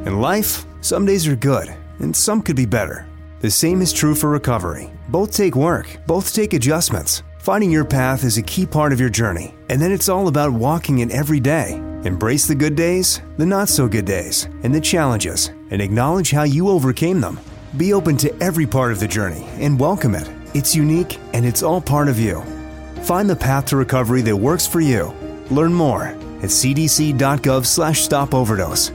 In life, some days are good, and some could be better. The same is true for recovery. Both take work, both take adjustments. Finding your path is a key part of your journey, and then it's all about walking it every day. Embrace the good days, the not-so-good days, and the challenges, and acknowledge how you overcame them. Be open to every part of the journey and welcome it. It's unique, and it's all part of you. Find the path to recovery that works for you. Learn more at cdc.gov/stopoverdose.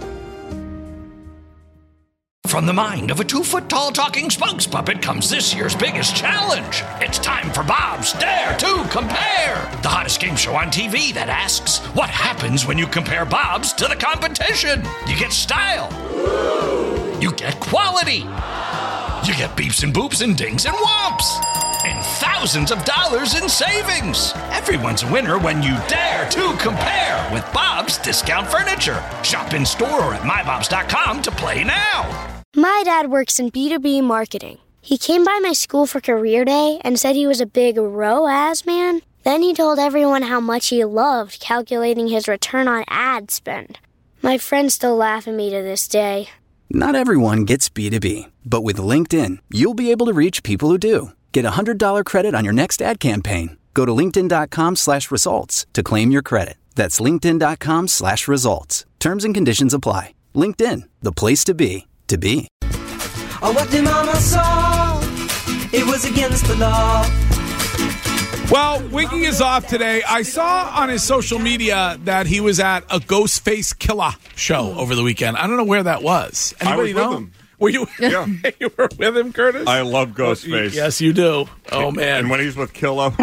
From the mind of a 2-foot-tall talking spokes puppet comes this year's biggest challenge. It's time for Bob's Dare to Compare, the hottest game show on TV that asks, what happens when you compare Bob's to the competition? You get style. You get quality. You get beeps and boops and dings and whomps. And thousands of dollars in savings. Everyone's a winner when you dare to compare with Bob's Discount Furniture. Shop in store or at mybobs.com to play now. My dad works in B2B marketing. He came by my school for career day and said he was a big ROAS man. Then he told everyone how much he loved calculating his return on ad spend. My friends still laugh at me to this day. Not everyone gets B2B, but with LinkedIn, you'll be able to reach people who do. Get a $100 credit on your next ad campaign. Go to linkedin.com/results to claim your credit. That's linkedin.com/results. Terms and conditions apply. LinkedIn, the place to be. To be. Oh, what did Mama saw? It was against the law. Well, Wiggy is off today. I saw on his social media that he was at a Ghostface Killah show over the weekend. I don't know where that was. Anybody know? With him. Were you? Yeah. You were with him, Curtis? I love Ghostface. Yes, you do. Oh, man. And when he's with Killah.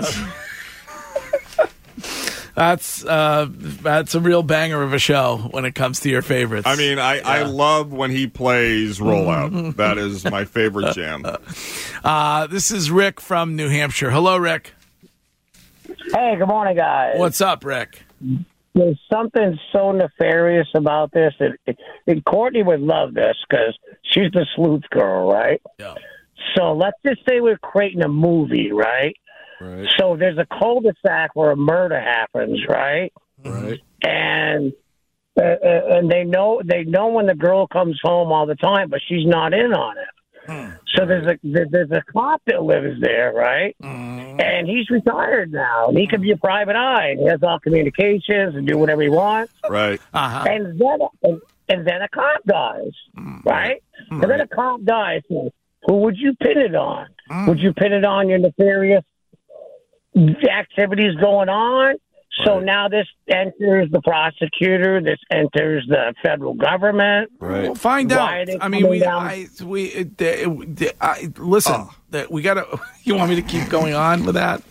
That's a real banger of a show when it comes to your favorites. I mean, I love when he plays Rollout. That is my favorite jam. This is Rick from New Hampshire. Hello, Rick. Hey, good morning, guys. What's up, Rick? There's something so nefarious about this. And Courtney would love this because she's the sleuth girl, right? Yeah. So let's just say we're creating a movie, right? Right. So there's a cul-de-sac where a murder happens, right? Right. And they know when the girl comes home all the time, but she's not in on it. So there's a cop that lives there, right? And he's retired now, and he can be a private eye, and he has all communications and do whatever he wants. Right. Uh-huh. And then a cop dies, right? And then a cop dies. Who would you pin it on? Would you pin it on your nefarious activities going on? So now this enters the prosecutor. This enters the federal government. Right. We'll find out. I mean, listen. That we gotta. You want me to keep going on with that?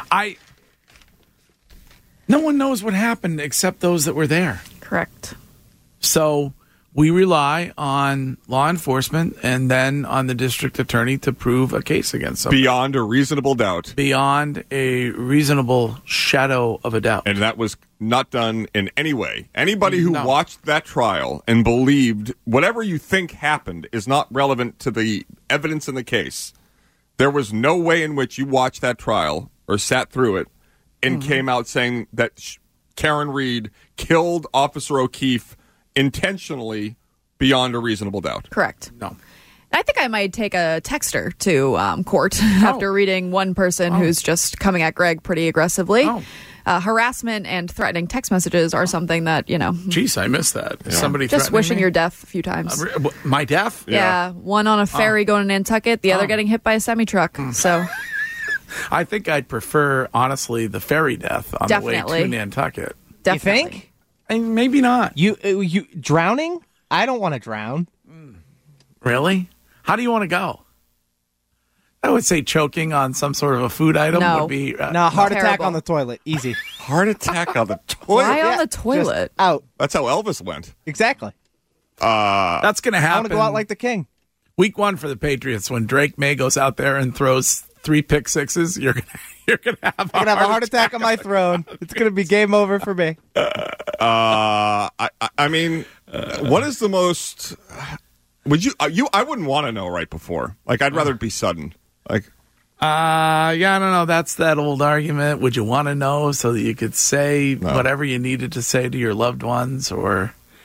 No one knows what happened except those that were there. Correct. So we rely on law enforcement and then on the district attorney to prove a case against somebody. Beyond a reasonable doubt. Beyond a reasonable shadow of a doubt. And that was not done in any way. Anybody who watched that trial and believed whatever you think happened is not relevant to the evidence in the case. There was no way in which you watched that trial or sat through it and came out saying that Karen Reed killed Officer O'Keefe intentionally beyond a reasonable doubt. Correct. No. I think I might take a texter to court after reading one person who's just coming at Greg pretty aggressively. Harassment and threatening text messages are something that, Jeez, I missed that. Yeah. Somebody just wishing me? Your death a few times. My death? Yeah. One on a ferry going to Nantucket, the other getting hit by a semi-truck. So I think I'd prefer, honestly, the ferry death on the way to Nantucket. Definitely. You think? Maybe not. You drowning? I don't want to drown. Really? How do you want to go? I would say choking on some sort of a food item would be... heart attack on the toilet. Easy. Heart attack on the toilet? Why on the toilet? Out. That's how Elvis went. Exactly. That's going to happen. I want to go out like the king. Week 1 for the Patriots, when Drake May goes out there and throws 3 pick sixes, you're gonna have a heart attack on my throne. It's gonna be game over for me. I mean, what is the most? Would you? I wouldn't want to know right before. Like, I'd rather it be sudden. Like, I don't know. That's that old argument. Would you want to know so that you could say whatever you needed to say to your loved ones, or?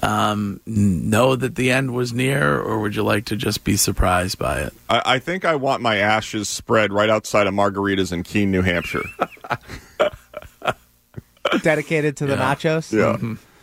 know that the end was near, or would you like to just be surprised by it? I think I want my ashes spread right outside of Margaritas in Keene, New Hampshire. Dedicated to the nachos? Yeah.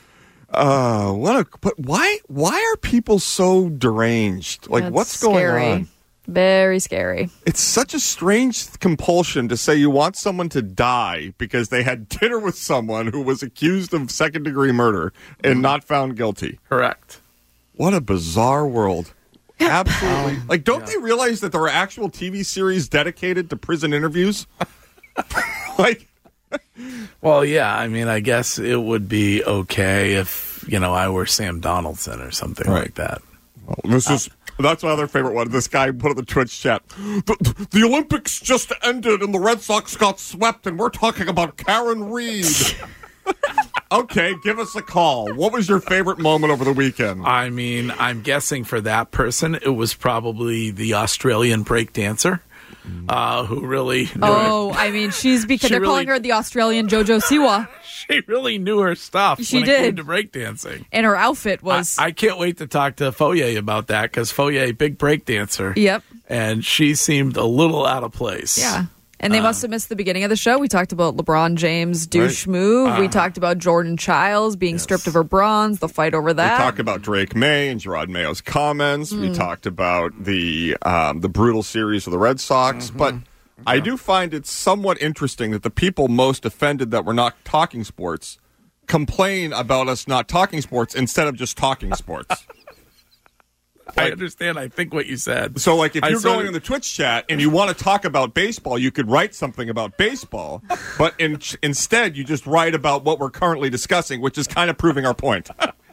But why are people so deranged? Like, That's what's going scary. on? Very scary. It's such a strange compulsion to say you want someone to die because they had dinner with someone who was accused of second-degree murder and not found guilty. Correct. What a bizarre world. Absolutely. Like, don't they realize that there are actual TV series dedicated to prison interviews? Like... Well, yeah. I mean, I guess it would be okay if, I were Sam Donaldson or something like that. Well, that's my other favorite one. This guy put in the Twitch chat. The Olympics just ended and the Red Sox got swept, and we're talking about Karen Reed. Okay, give us a call. What was your favorite moment over the weekend? I mean, I'm guessing for that person, it was probably the Australian break dancer. Who really knew I mean, they're calling her the Australian JoJo Siwa. She really knew her stuff She when did. it came to breakdancing. And her outfit was... I can't wait to talk to Foye about that, because Foye, big breakdancer. Yep. And she seemed a little out of place. Yeah. And they must have missed the beginning of the show. We talked about LeBron James' douche move. We talked about Jordan Childs being stripped of her bronze, the fight over that. We talked about Drake May and Gerard Mayo's comments. We talked about the brutal series of the Red Sox. But I do find it somewhat interesting that the people most offended that we're not talking sports complain about us not talking sports instead of just talking sports. I understand, I think, what you said. So, like, if you're going in the Twitch chat and you want to talk about baseball, you could write something about baseball, but instead you just write about what we're currently discussing, which is kind of proving our point.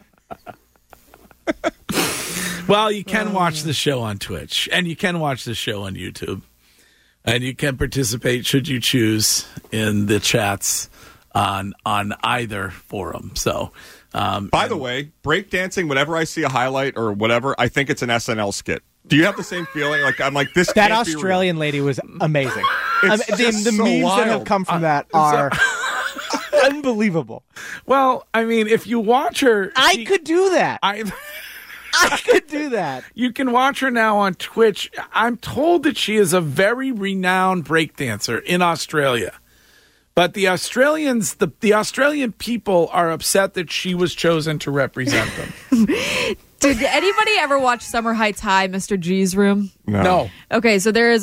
Well, you can watch the show on Twitch, and you can watch the show on YouTube, and you can participate, should you choose, in the chats on either forum. So... By the way, breakdancing, whenever I see a highlight or whatever, I think it's an SNL skit. Do you have the same feeling? Like, I'm like, this That can't Australian lady was amazing. It's the so memes wild. that have come from that are unbelievable. Well, I mean, if you watch her... I could do that. I could do that. You can watch her now on Twitch. I'm told that she is a very renowned breakdancer in Australia. But the Australians, the Australian people are upset that she was chosen to represent them. Did anybody ever watch Summer Heights High, Mr. G's Room? No. Okay, so there is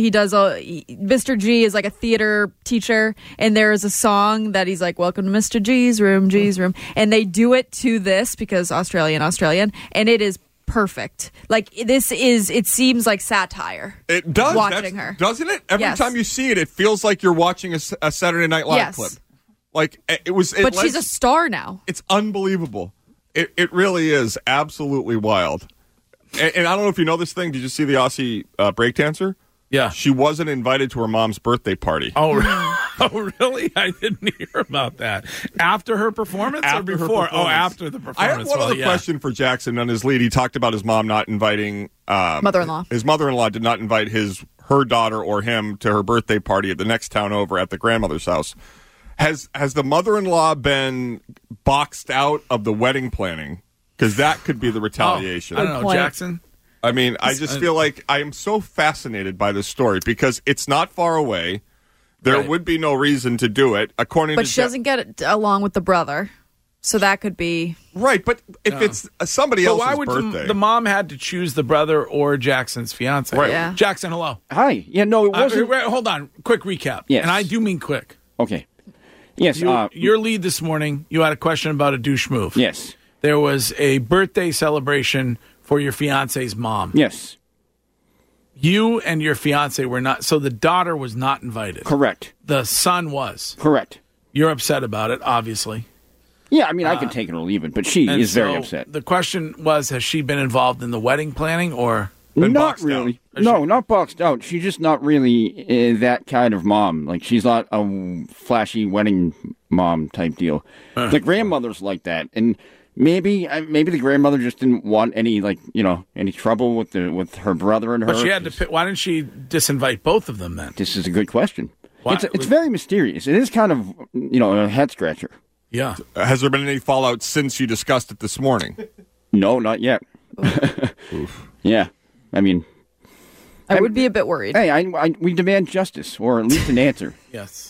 Mr. G is like a theater teacher, and there is a song that he's like, welcome to Mr. G's Room, G's Room. And they do it to this because Australian, and it is perfect. Like, it seems like satire. It does. Watching her. Doesn't it? Every Yes. time you see it, it feels like you're watching a Saturday Night Live Yes. clip. Like, it was... But she's a star now. It's unbelievable. It really is absolutely wild. And I don't know if you know this thing. Did you see the Aussie breakdancer? Yeah. She wasn't invited to her mom's birthday party. Oh, really? I didn't hear about that. After her performance or before? Oh, after the performance. I have one other question for Jackson on his lead. He talked about his mom not inviting... mother-in-law. His mother-in-law did not invite her daughter or him to her birthday party at the next town over at the grandmother's house. Has the mother-in-law been boxed out of the wedding planning? Because that could be the retaliation. I don't know, Jackson? I mean, I just feel like I am so fascinated by this story because it's not far away. There would be no reason to do it, according to... But she doesn't get it along with the brother, so that could be... Right, but if it's somebody else's why would birthday... the mom had to choose the brother or Jackson's fiance? Right. Yeah. Jackson, hello. Hi. Yeah, no, it wasn't... Hold on. Quick recap. Yes. And I do mean quick. Okay. Yes. Your lead this morning, you had a question about a douche move. Yes. There was a birthday celebration for your fiance's mom. Yes. You and your fiance were not, so the daughter was not invited. Correct. The son was. Correct. You're upset about it, obviously. Yeah, I mean, I can take it or leave it, but she is very upset. The question was, has she been involved in the wedding planning or been Not boxed really. out? No, not boxed out. She's just not really that kind of mom. Like, she's not a flashy wedding mom type deal. The grandmother's like that, and maybe the grandmother just didn't want any trouble with her brother and her. But she had to pick. Why didn't she disinvite both of them then? This is a good question. It's very mysterious. It is kind of a head scratcher. Yeah. Has there been any fallout since you discussed it this morning? No, not yet. Yeah. I mean, I would be a bit worried. Hey, we demand justice, or at least an answer. Yes.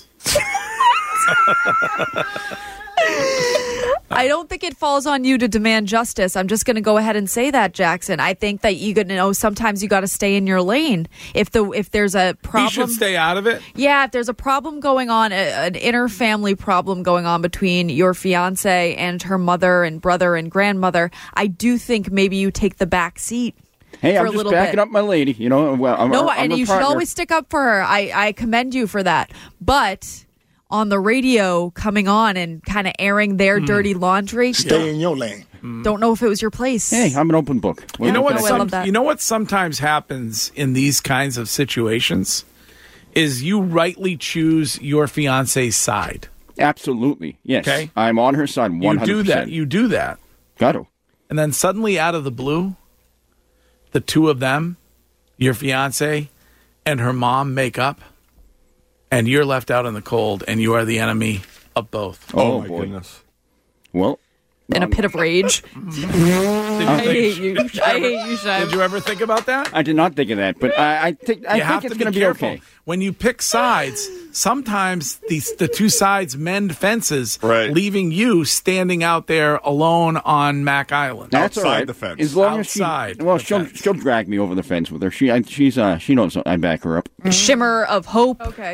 I don't think it falls on you to demand justice. I'm just going to go ahead and say that, Jackson. I think that you got to know sometimes you got to stay in your lane. If there's a problem, He should stay out of it. Yeah, if there's a problem going on, an inner family problem going on between your fiance and her mother and brother and grandmother, I do think maybe you take the back seat. Hey, I'm just backing up my lady. You know, I'm you should always stick up for her. I commend you for that. But on the radio, coming on and kind of airing their dirty laundry, stay in your lane. Don't know if it was your place. Hey, I'm an open book. You know what? You know what sometimes happens in these kinds of situations is you rightly choose your fiance's side. Absolutely, yes. Okay, I'm on her side. 100%. You do that. Got to. And then suddenly, out of the blue, the two of them, your fiance and her mom, make up, and you're left out in the cold, and you are the enemy of both. Oh my goodness. Well, in a pit of rage. I hate you. I hate you, Shai. Did you ever think about that? I did not think of that, but I think it's going to be okay. When you pick sides, sometimes the two sides mend fences, leaving you standing out there alone on Mack Island. That's outside all right. the fence. As long outside. As she'll drag me over the fence with her. She knows I back her up. Shimmer of hope. Okay.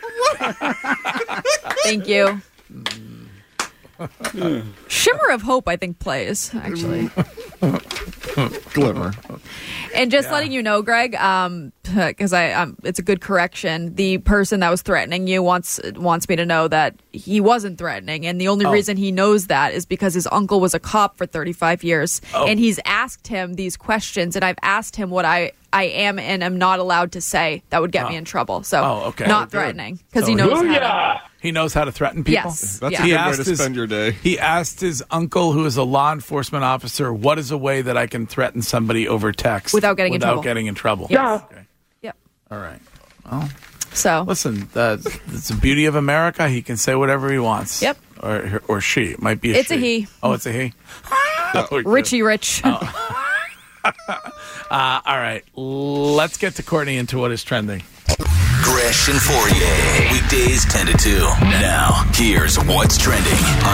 Thank you. Shimmer of Hope, I think, plays, actually. Glimmer. And just letting you know, Greg, because it's a good correction. The person that was threatening you wants me to know that he wasn't threatening, and the only reason he knows that is because his uncle was a cop for 35 years, and he's asked him these questions, and I've asked him what I am and am not allowed to say that would get me in trouble. So, not threatening, because he knows that. He knows how to threaten people? Yes. That's a good way to spend your day. He asked his uncle, who is a law enforcement officer, what is a way that I can threaten somebody over text without getting in trouble? Yeah. Okay. Yep. All right. Well, so listen, it's the beauty of America. He can say whatever he wants. Yep. Or she. It might be a It's she. a he. Oh, it's a he? Richie Rich. Oh. All right. Let's get to Courtney into what is trending. Gresh and Fourier, weekdays 10 to 2. Now, here's what's trending on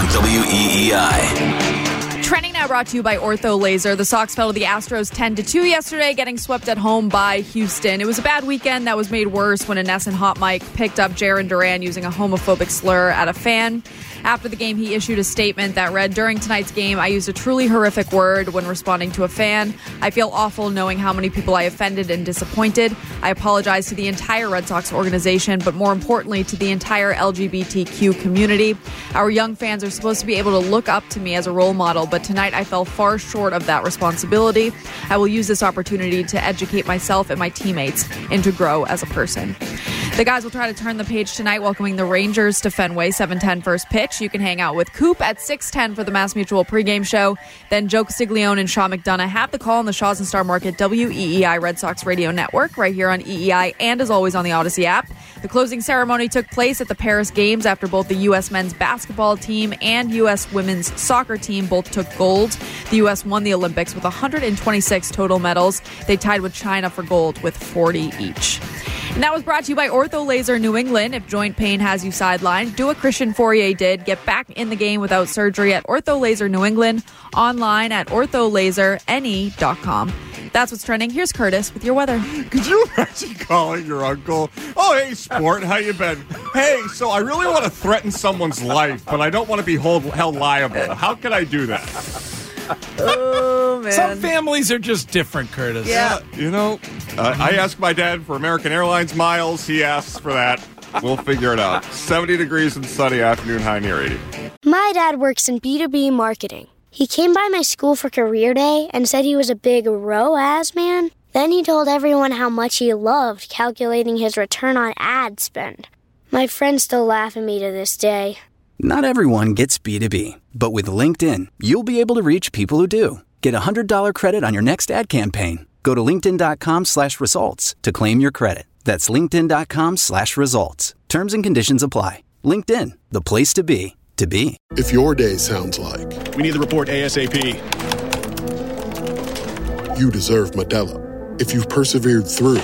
WEEI. Trending now brought to you by Ortho Laser. The Sox fell to the Astros 10-2 yesterday, getting swept at home by Houston. It was a bad weekend that was made worse when a Nesson hot mic picked up Jarren Duran using a homophobic slur at a fan. After the game, he issued a statement that read, "During tonight's game, I used a truly horrific word when responding to a fan. I feel awful knowing how many people I offended and disappointed. I apologize to the entire Red Sox organization, but more importantly, to the entire LGBTQ community. Our young fans are supposed to be able to look up to me as a role model, but tonight I fell far short of that responsibility. I will use this opportunity to educate myself and my teammates and to grow as a person." The guys will try to turn the page tonight, welcoming the Rangers to Fenway, 7:10 first pitch. You can hang out with Coop at 6:10 for the Mass Mutual pregame show. Then Joe Castiglione and Sean McDonough have the call on the Shaws and Star Market WEEI Red Sox Radio Network right here on EEI and as always on the Odyssey app. The closing ceremony took place at the Paris Games after both the U.S. men's basketball team and U.S. women's soccer team both took gold. The U.S. won the Olympics with 126 total medals. They tied with China for gold with 40 each. And that was brought to you by Ortho Laser New England. If joint pain has you sidelined, do what Christian Fourier did. Get back in the game without surgery at Ortho Laser New England. Online at ortholaserne.com. That's what's trending. Here's Curtis with your weather. Could you imagine calling your uncle? Oh, hey, sport, how you been? Hey, so I really want to threaten someone's life, but I don't want to be held liable. How can I do that? Oh, man. Some families are just different, Curtis. Yeah. You know, I asked my dad for American Airlines miles. He asks for that. We'll figure it out. 70 degrees and sunny afternoon, high near 80. My dad works in B2B marketing. He came by my school for career day and said he was a big ROAS man. Then he told everyone how much he loved calculating his return on ad spend. My friends still laugh at me to this day. Not everyone gets B2B, but with LinkedIn, you'll be able to reach people who do. Get a $100 credit on your next ad campaign. Go to linkedin.com/results to claim your credit. That's linkedin.com/results. Terms and conditions apply. LinkedIn, the place to be, to be. If your day sounds like we need the report ASAP, you deserve Modelo. If you've persevered through,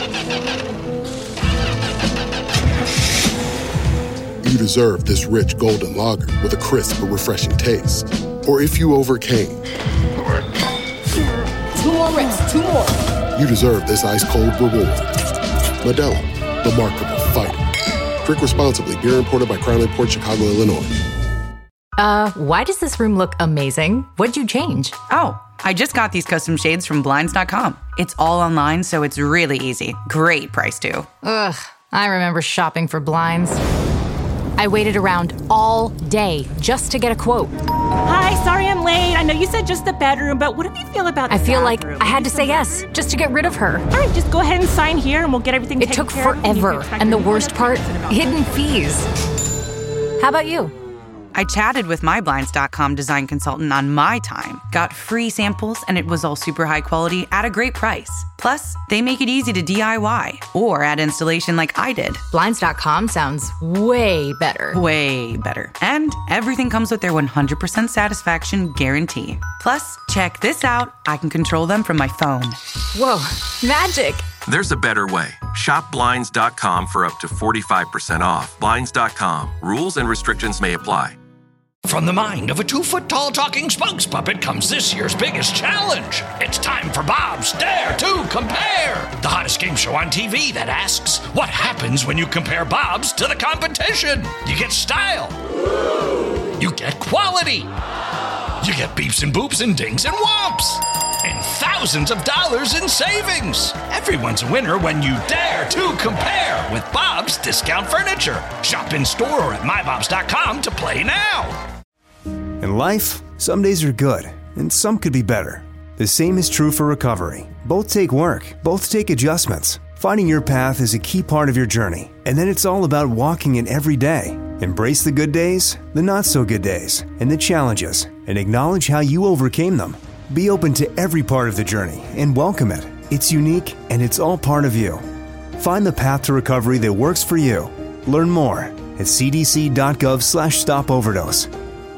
you deserve this rich golden lager with a crisp but refreshing taste. Or if you overcame, 2 more reps, 2 more. You deserve this ice-cold reward. Modelo, the Remarkable Fighter. Drink responsibly. Beer imported by Crown Imports, Chicago, Illinois. Why does this room look amazing? What'd you change? Oh, I just got these custom shades from Blinds.com. It's all online, so it's really easy. Great price, too. Ugh, I remember shopping for blinds. I waited around all day just to get a quote. Hi, sorry I'm late. I know you said just the bedroom, but what do you feel about the I feel bathroom? like I had to say yes just to get rid of her. All right, just go ahead and sign here and we'll get everything It taken took care of. forever, and the worst part, hidden fees. How about you? I chatted with my Blinds.com design consultant on my time, got free samples, and it was all super high quality at a great price. Plus, they make it easy to DIY or add installation like I did. Blinds.com sounds way better. Way better. And everything comes with their 100% satisfaction guarantee. Plus, check this out. I can control them from my phone. Whoa, magic. There's a better way. Shop Blinds.com for up to 45% off. Blinds.com. Rules and restrictions may apply. From the mind of a 2-foot-tall talking spokes puppet comes this year's biggest challenge. It's time for Bob's Dare to Compare, the hottest game show on TV that asks, what happens when you compare Bob's to the competition? You get style. You get quality. You get beeps and boops and dings and whomps. And thousands of dollars in savings. Everyone's a winner when you dare to compare with Bob's Discount Furniture. Shop in store or at mybobs.com to play now. In life, some days are good, and some could be better. The same is true for recovery. Both take work, both take adjustments. Finding your path is a key part of your journey, and then it's all about walking it every day. Embrace the good days, the not-so-good days, and the challenges, and acknowledge how you overcame them. Be open to every part of the journey and welcome it. It's unique, and it's all part of you. Find the path to recovery that works for you. Learn more at cdc.gov/stopoverdose.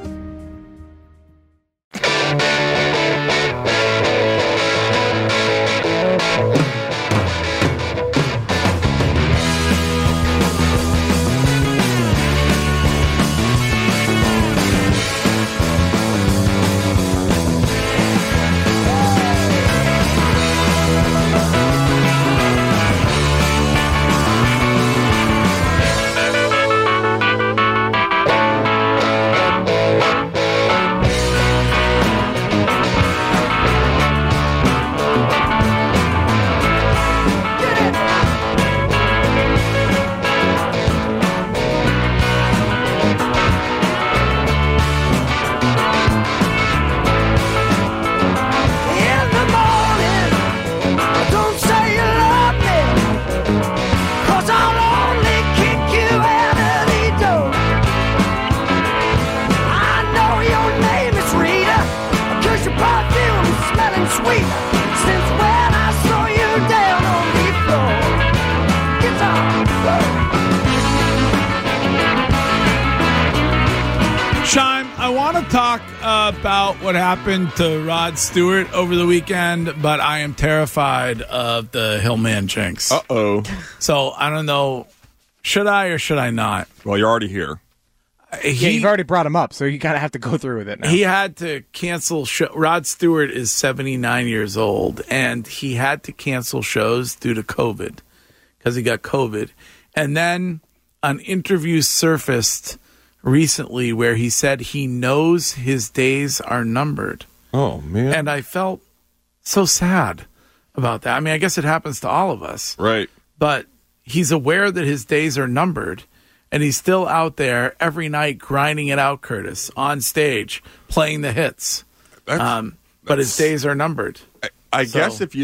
Talk about what happened to Rod Stewart over the weekend, but I am terrified of the Hillman jinx. Uh-oh. So I don't know. Should I or should I not? Well, you're already here. You've already brought him up, so you kind of have to go through with it now. He had to cancel Rod Stewart is 79 years old, and he had to cancel shows due to COVID because he got COVID. And then an interview surfaced recently where he said he knows his days are numbered. Oh, man. And I felt so sad about that. I mean, I guess it happens to all of us. Right. But he's aware that his days are numbered, and he's still out there every night grinding it out, Curtis, on stage, playing the hits. But his days are numbered. I guess if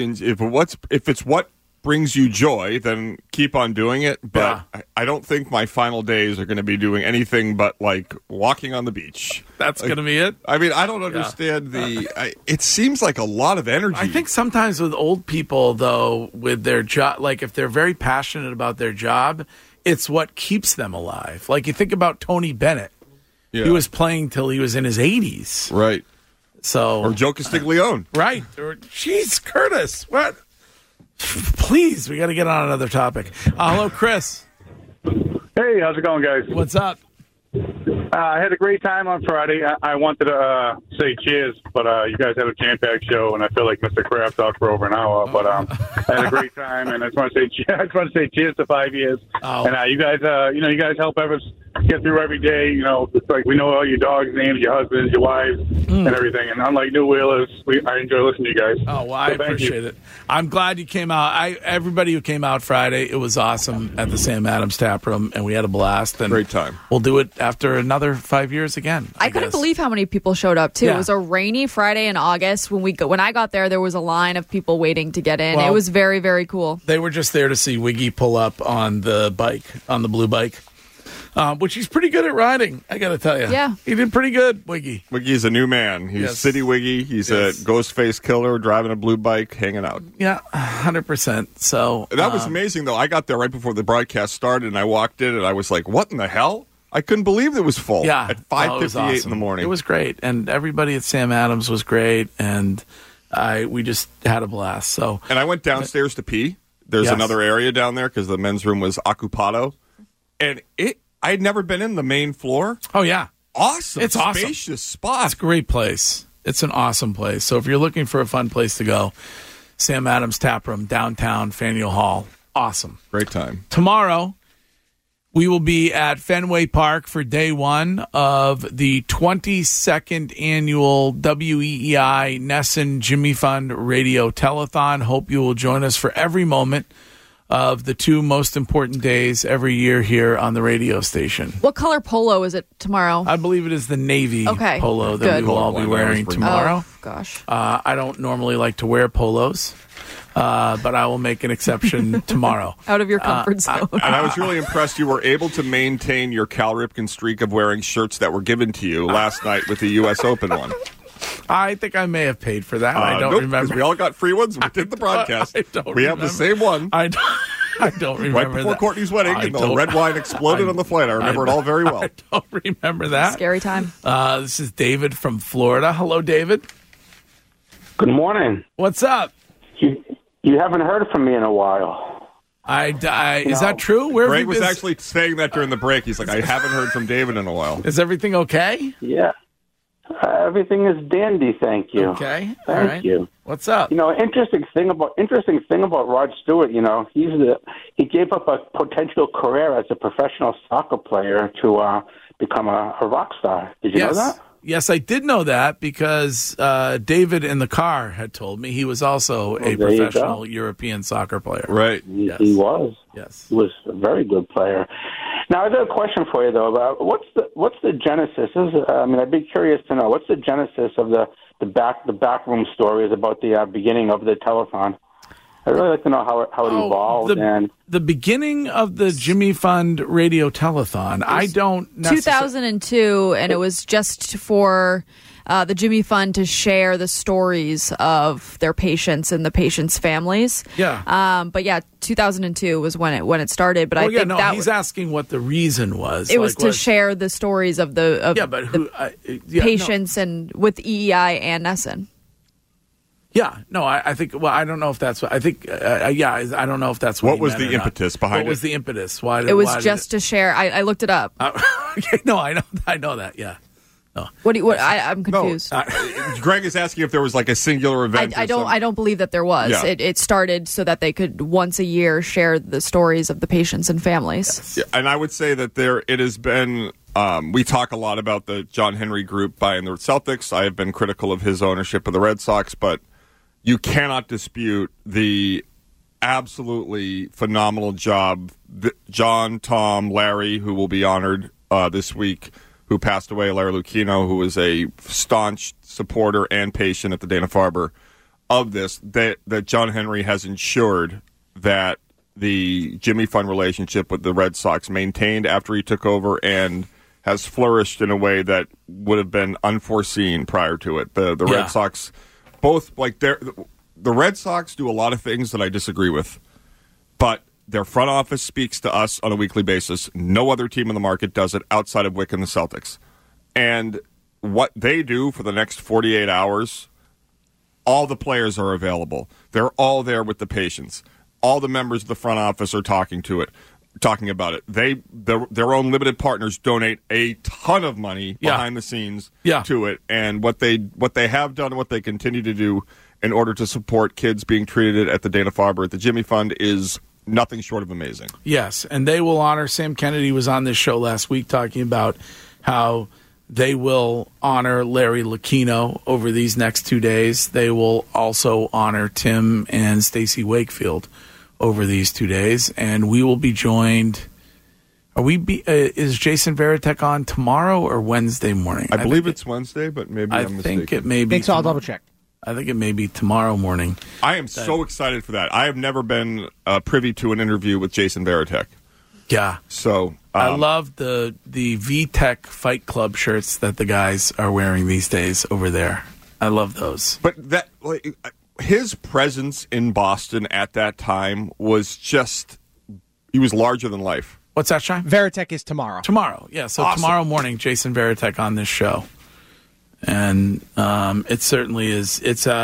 it's what brings you joy, then keep on doing it. But yeah. I don't think my final days are going to be doing anything but like walking on the beach. That's going to be it. I mean, I don't understand it seems like a lot of energy. I think sometimes with old people, though, with their job, like if they're very passionate about their job, it's what keeps them alive. Like you think about Tony Bennett. Yeah. He was playing till he was in his 80s. Right. So or Joe Castiglione. Right. Jeez, Curtis. What? Please, we got to get on another topic. Hello, Chris. Hey, how's it going, guys? What's up? I had a great time on Friday. I wanted to say cheers, but you guys had a jam-packed show, and I feel like Mr. Kraft talked for over an hour. But I had a great time, and I just want to say cheers to 5 years. Oh. And you guys, you guys help us get through every day. You know, it's like we know all your dogs' names, your husbands, your wives, and everything. And unlike New Wheelers, I enjoy listening to you guys. Oh, well, I appreciate it. I'm glad you came out. Everybody who came out Friday, it was awesome at the Sam Adams Tap Room, and we had a blast. And great time. We'll do it after another 5 years again. I couldn't believe how many people showed up too. Yeah. It was a rainy Friday in August. When I got there was a line of people waiting to get in. Well, it was very, very cool. They were just there to see Wiggy pull up on the bike, on the blue bike, which he's pretty good at riding, I got to tell you. Yeah. He did pretty good, Wiggy. Wiggy's a new man. He's Yes. City Wiggy. He's a Ghostface killer driving a blue bike, hanging out. Yeah, 100%. So that was amazing, though. I got there right before the broadcast started, and I walked in, and I was like, what in the hell? I couldn't believe it was full Yeah. at 5:58 awesome. in the morning. It was great, and everybody at Sam Adams was great, and we just had a blast. So, and I went downstairs to pee. There's Yes. another area down there because the men's room was occupado, and I had never been in the main floor. Oh yeah, awesome! It's awesome. Spacious spot. It's a great place. It's an awesome place. So if you're looking for a fun place to go, Sam Adams Tap Room, downtown Faneuil Hall. Awesome. Great time. Tomorrow, we will be at Fenway Park for day one of the 22nd annual WEEI Nesson Jimmy Fund Radio Telethon. Hope you will join us for every moment of the two most important days every year here on the radio station. What color polo is it tomorrow? I believe it is the navy Okay, polo that good. we will all be wearing tomorrow. Oh, gosh. I don't normally like to wear polos, but I will make an exception tomorrow. Out of your comfort zone. And I was really impressed you were able to maintain your Cal Ripken streak of wearing shirts that were given to you last night with the U.S. Open one. I think I may have paid for that. I don't nope, remember. 'cause we all got free ones. We did the broadcast. We have the same one. I don't remember right before that. Courtney's wedding, and the red wine exploded on the flight. I remember it all very well. I don't remember that. Scary time. This is David from Florida. Hello, David. Good morning. What's up? You haven't heard from me in a while. Is that true? Where Greg was actually saying that during the break. He's like, I haven't heard from David in a while. Is everything okay? Yeah. Everything is dandy, thank you. Okay. Thank All right. you. What's up? You know, interesting thing about Rod Stewart. You know, he gave up a potential career as a professional soccer player to become a rock star. Did you know that? Yes, I did know that because David in the car had told me he was also a there you professional go. European soccer player. Right. He was. Yes. He was a very good player. Now, I got a question for you, though. About what's the genesis? I'd be curious to know what's the genesis of the backroom stories about the beginning of the telethon. I'd really like to know how it evolved. The beginning of the Jimmy Fund Radio Telethon. I don't 2002, and it was just for the Jimmy Fund to share the stories of their patients and the patients' families. Yeah. But yeah, 2002 was when it started. But I think that he's asking what the reason was. it was to share the stories of the patients and with EEI and Nesson. Yeah, no, I think. Well, I don't know if that's. I think. I don't know if that's what was the impetus behind it. What was the impetus? Why? It was just to share. I looked it up. Okay, no, I know that. Yeah. No. I'm confused. Greg is asking if there was like a singular event. I don't believe that there was. Yeah. It started so that they could once a year share the stories of the patients and families. Yes. Yeah, and I would say that it has been. We talk a lot about the John Henry Group buying the Celtics. I have been critical of his ownership of the Red Sox, but you cannot dispute the absolutely phenomenal job John, Tom, Larry, who will be honored this week, who passed away, Larry Lucchino, who was a staunch supporter and patient at the Dana-Farber of this, that John Henry has ensured that the Jimmy Fund relationship with the Red Sox maintained after he took over and has flourished in a way that would have been unforeseen prior to it. The Red Sox, both like the Red Sox do a lot of things that I disagree with, but their front office speaks to us on a weekly basis. No other team in the market does it outside of Wick and the Celtics. And what they do for the next 48 hours, all the players are available. They're all there with the patients. All the members of the front office are talking about it. Their own limited partners donate a ton of money behind the scenes to it. And what they have done and what they continue to do in order to support kids being treated at the Dana-Farber, at the Jimmy Fund, is nothing short of amazing. Yes, and they will honor. Sam Kennedy was on this show last week talking about how they will honor Larry Lucchino over these next 2 days. They will also honor Tim and Stacey Wakefield over these 2 days, and we will be joined. Is Jason Veritek on tomorrow or Wednesday morning? I believe it's Wednesday, but maybe I'm mistaken. I think it may be. So I'll double check. I think it may be tomorrow morning. I am so excited for that. I have never been privy to an interview with Jason Veritek. Yeah. So I love the VTech Fight Club shirts that the guys are wearing these days over there. I love those. But that his presence in Boston at that time was he was larger than life. What's that, Shine? Veritek is tomorrow. Tomorrow, yeah. So awesome. Tomorrow morning, Jason Veritek on this show. And it certainly is.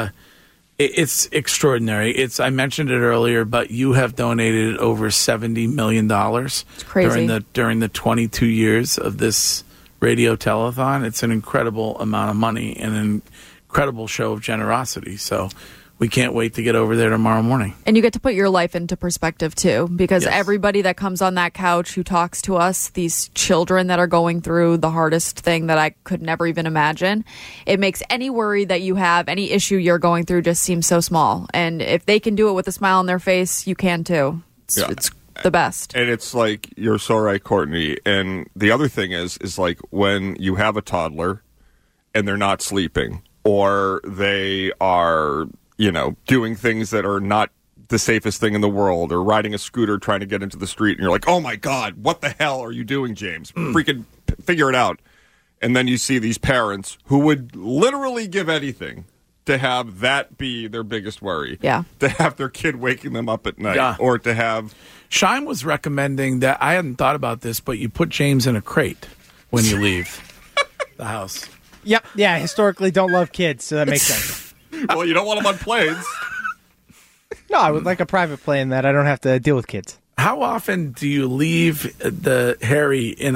It's extraordinary. I mentioned it earlier, but you have donated over $70 million. It's crazy. During the 22 years of this radio telethon. It's an incredible amount of money and an incredible show of generosity. So we can't wait to get over there tomorrow morning. And you get to put your life into perspective, too, because everybody that comes on that couch who talks to us, these children that are going through the hardest thing that I could never even imagine, it makes any worry that you have, any issue you're going through just seem so small. And if they can do it with a smile on their face, you can, too. It's the best. And it's like, you're so right, Courtney. And the other thing is like when you have a toddler and they're not sleeping or they are doing things that are not the safest thing in the world, or riding a scooter trying to get into the street, and you're like, oh my God, what the hell are you doing, James? Freaking figure it out. And then you see these parents who would literally give anything to have that be their biggest worry. Yeah. To have their kid waking them up at night, or to have... Shine was recommending that, I hadn't thought about this, but you put James in a crate when you leave the house. Yep. Yeah, historically don't love kids, so that makes sense. Well, you don't want them on planes. No, I would like a private plane that I don't have to deal with kids. How often do you leave Henry in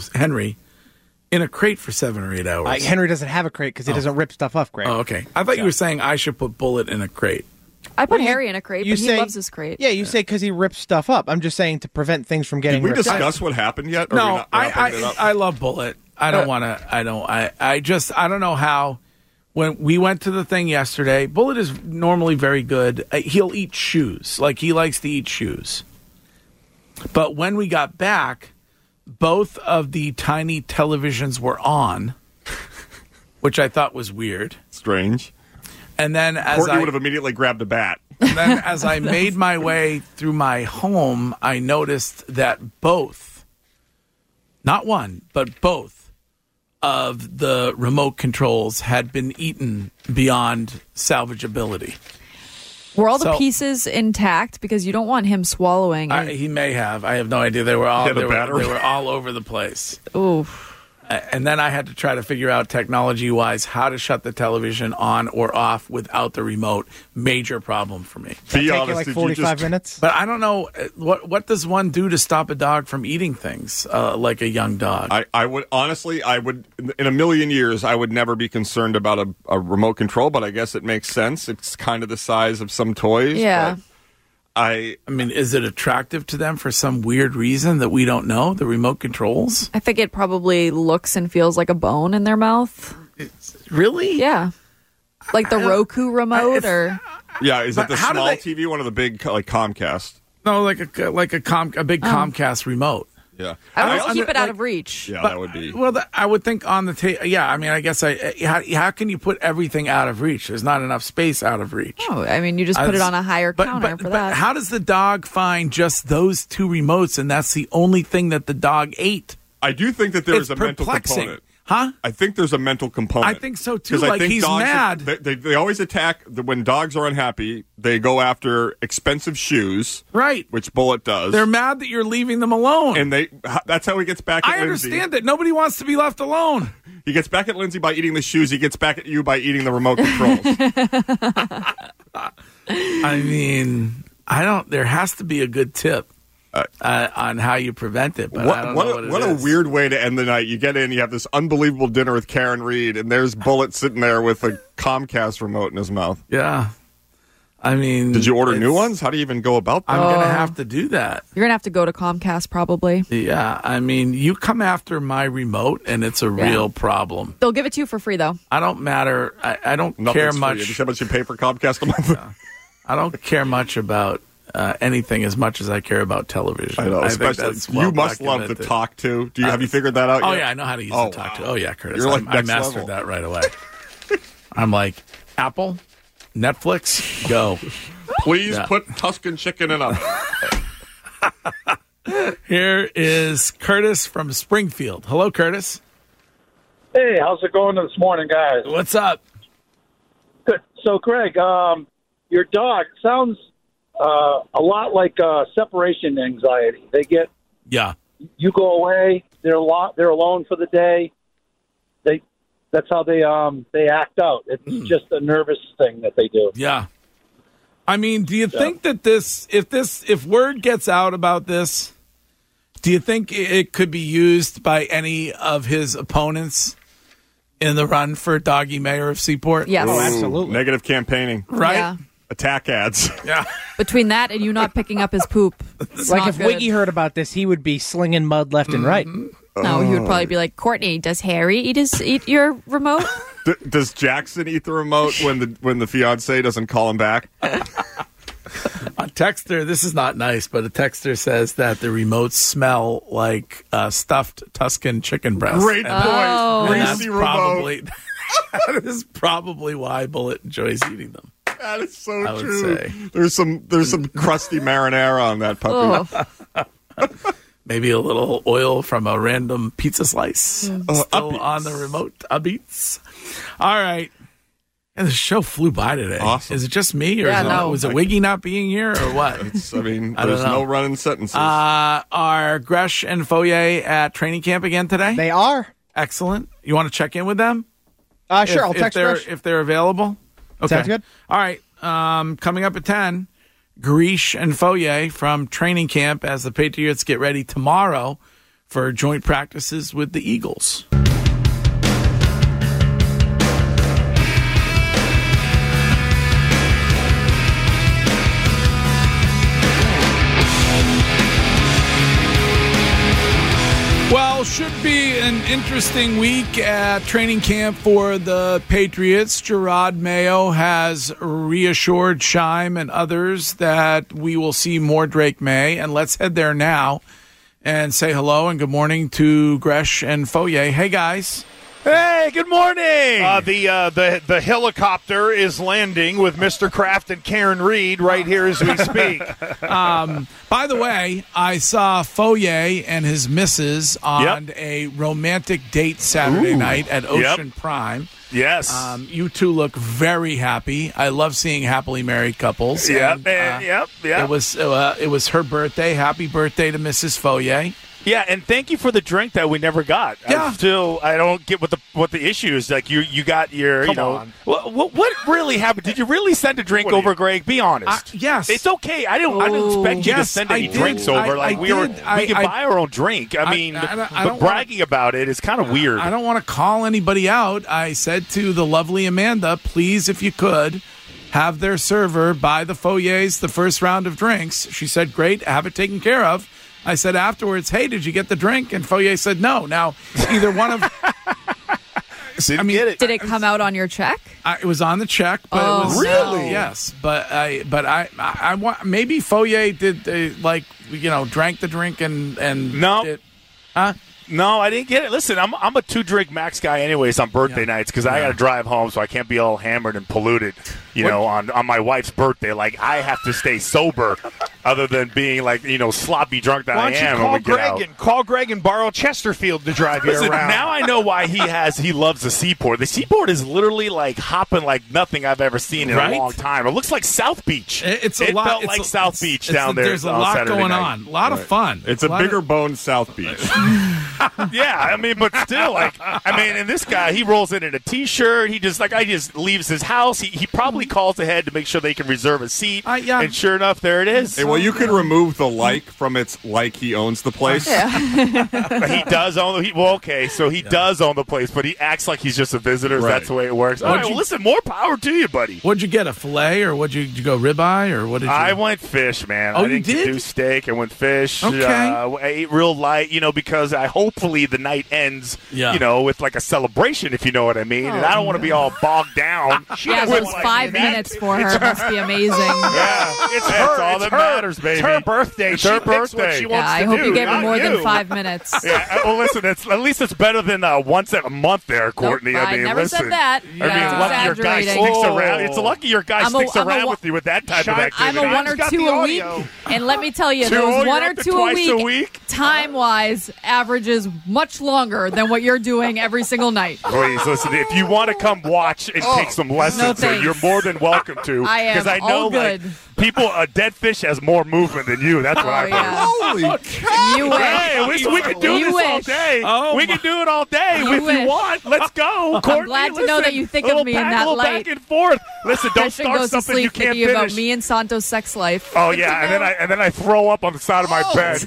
a crate for 7 or 8 hours? Henry doesn't have a crate because he doesn't rip stuff up, Greg. Oh, okay. I thought you were saying I should put Bullet in a crate. I put Harry in a crate, but he loves his crate. Yeah, you say because he rips stuff up. I'm just saying to prevent things from getting ripped up. Did we discuss what happened yet? No, I love Bullet. I don't want to. I don't know how. When we went to the thing yesterday, Bullet is normally very good. He'll eat shoes. Like, he likes to eat shoes. But when we got back, both of the tiny televisions were on, which I thought was weird. Strange. And then Courtney would have immediately grabbed a bat. And then as I made my way through my home, I noticed that both, not one, but both, of the remote controls had been eaten beyond salvageability. Were all the pieces intact? Because you don't want him swallowing. He may have. I have no idea. They were all over the place. Oof. And then I had to try to figure out technology-wise how to shut the television on or off without the remote. Major problem for me. Be honest, like 45 minutes? But I don't know, what does one do to stop a dog from eating things like a young dog? I would, in a million years, I would never be concerned about a remote control, but I guess it makes sense. It's kind of the size of some toys. Yeah. But I mean, is it attractive to them for some weird reason that we don't know, the remote controls? I think it probably looks and feels like a bone in their mouth. Really? Yeah. Like the Roku remote or... Yeah, is it the small TV, one of the big, like Comcast? No, like a big Comcast remote. Yeah. I would keep it out of reach. Yeah, that would be... Well, I would think on the table... Yeah, I mean, I guess how can you put everything out of reach? There's not enough space out of reach. Oh, I mean, you just put it on a higher counter for that. But how does the dog find just those two remotes and that's the only thing that the dog ate? I do think that there's a mental component. Huh? I think there's a mental component. I think so, too. 'Cause I Like, think he's dogs mad. They always attack when dogs are unhappy. They go after expensive shoes, right? Which Bullet does. They're mad that you're leaving them alone. And that's how he gets back at I Lindsay. understand that. Nobody wants to be left alone. He gets back at Lindsay by eating the shoes. He gets back at you by eating the remote controls. I mean, there has to be a good tip on how you prevent it, but I don't know what it what is. a weird way to end the night. You get in, you have this unbelievable dinner with Karen Reed, and there's Bullet sitting there with a Comcast remote in his mouth. Yeah. I mean... Did you order new ones? How do you even go about that? I'm going to have to do that. You're going to have to go to Comcast probably. Yeah, I mean, you come after my remote, and it's a real problem. They'll give it to you for free, though. I don't matter. I don't care Nothing's free. much. You how much you pay for Comcast a month? I don't care much about anything as much as I care about television. I know, think especially that's well you must love documented. the Talk To. Have you figured that out Oh, yet? yeah, I know how to use the Talk To. Oh, yeah, Curtis. You're like I next mastered level. that right away. I'm like, Apple, Netflix, go. Please Yeah. put Tuscan chicken in a... Here is Curtis from Springfield. Hello, Curtis. Hey, how's it going this morning, guys? What's up? Good. So, Greg, your dog sounds a lot like separation anxiety. They get you go away, they're alone for the day. That's how they act out. It's just a nervous thing that they do. Yeah. I mean, do you think that if word gets out about this, do you think it could be used by any of his opponents in the run for doggy mayor of Seaport? Yes. Ooh, Oh, absolutely. Negative campaigning. Right? Yeah. Attack ads. Yeah. Between that and you not picking up his poop. It's Like not if good. Wiggy heard about this, he would be slinging mud left and right. No, he would probably be like, Courtney, does Harry eat your remote? Does Jackson eat the remote when the fiancé doesn't call him back? A texter, this is not nice, but a texter says that the remotes smell like stuffed Tuscan chicken breast. Great point. And that's Greasy remote. probably that is probably why Bullet enjoys eating them. That is so I would true. say. There's some crusty marinara on that puppy. Maybe a little oil from a random pizza slice. Still Upbeats. on the remote. Upbeats. All right. And the show flew by today. Awesome. Is it just me, or Yeah, no. was it Wiggy not being here, or what? I mean, I don't there's know. no running sentences. Are Gresh and Foyer at training camp again today? They are. Excellent. You want to check in with them? Sure, I'll text Gresh. if they're available. Okay. Sounds good. All right. Coming up at 10, Gresh and Foyer from training camp as the Patriots get ready tomorrow for joint practices with the Eagles. Well, should be an interesting week at training camp for the Patriots. Gerard Mayo has reassured Scheim and others that we will see more Drake May. And let's head there now and say hello and good morning to Gresh and Foyer. Hey, guys. Hey, good morning. The helicopter is landing with Mr. Kraft and Karen Reed right here as we speak. By the way, I saw Foyer and his missus on a romantic date Saturday night at Ocean Prime. Yes. You two look very happy. I love seeing happily married couples. Yep. And, It was her birthday. Happy birthday to Mrs. Foyer. Yeah, and thank you for the drink that we never got. Yeah. I don't get what the issue is. Like you got your, Come on. What really happened? Did you really send a drink over, Greg? Be honest. Yes. It's okay. I didn't expect you to Yes, send I any did. drinks over. I We did. can buy our own drink. I mean, I but don't bragging about it is kind of weird. I don't want to call anybody out. I said to the lovely Amanda, please, if you could, have their server buy the Foyers the first round of drinks. She said, great, have it taken care of. I said afterwards, hey, did you get the drink? And Foyer said no. Now, either one of... Did it come out on your check? It was on the check, but it was Really? yes. But I want maybe Foyer did drank the drink and No. No, I didn't get it. Listen, I'm a 2-drink max guy anyways on birthday nights because I got to drive home, so I can't be all hammered and polluted, on my wife's birthday. Like, I have to stay sober other than being like, sloppy drunk that I am. Why don't you call Greg and borrow Chesterfield to drive you around? Now I know why he loves the Seaport. The Seaport is literally like hopping like nothing I've ever seen in a long time. It looks like South Beach. It felt like South Beach down there. There's a lot Saturday going night. on. A lot of fun. It's a bigger bone South Beach. Yeah, but still, and this guy, he rolls in a T-shirt. He just leaves his house. He probably calls ahead to make sure they can reserve a seat. And sure enough, there it is. Hey, well, you can remove the from its he owns the place. Yeah. He does own. He does own the place, but he acts like he's just a visitor. Right. That's the way it works. All right, well, listen, more power to you, buddy. What'd you get? A filet, or did you go ribeye, or what did you? I went fish, man. Oh, I didn't do steak. I went fish. Okay. I ate real light, because hopefully the night ends, with like a celebration, if you know what I mean. And I don't want to be all bogged down. Those 5 minutes for her must be amazing. Yeah, it's all that matters, baby. It's her birthday. It's her birthday. What she wants I to hope do, you gave her more you. than 5 minutes. Yeah, well, listen, at least it's better than once a month there, Courtney. Nope, I never said that. Lucky your guy sticks around. It's lucky your guy sticks around with you with that type of activity. I'm a 1 or 2 a week, and let me tell you, those 1 or 2 a week, time-wise, averages much longer than what you're doing every single night. Please, listen, if you want to come watch and take some lessons, you're more than welcome to. I am. Because I know, all good. People, a dead fish has more movement than you. That's what I've heard. Holy cow! You wish. Hey, we can do this all day. We can do it all day if you want. Let's go. Courtney, I'm glad to know that you think of me in that light. Back and forth. Listen, don't Christian start goes to something sleep you can't thinking finish. about me and Santo's sex life. Oh yeah, and then I throw up on the side of my bed.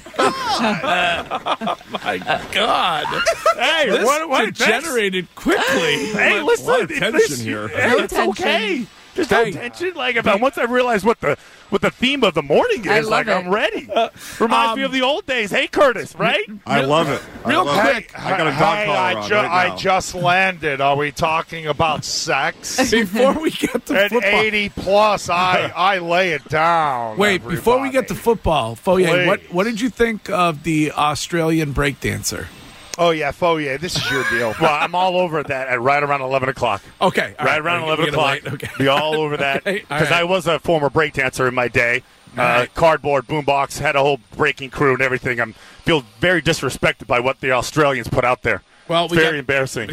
Oh my God! Hey, this what degenerated quickly. Hey, listen, a lot of tension here. Hey, it's okay. There's no tension. Once I realize what the theme of the morning is, I'm ready. Reminds me of the old days. Hey, Curtis, right? I love it. Real quick, I got a dog collar on right now. I just landed. Are we talking about sex? Before we get to At football. 80 plus, I lay it down. Wait, before we get to football, Foye, what did you think of the Australian breakdancer? Oh, yeah, Foye, this is your deal. Well, I'm all over that at right around 11 o'clock. Okay. Right around 11 o'clock. Okay. Be all over that. Because I was a former breakdancer in my day. Cardboard, boombox, had a whole breaking crew and everything. I feel very disrespected by what the Australians put out there. Well, very embarrassing.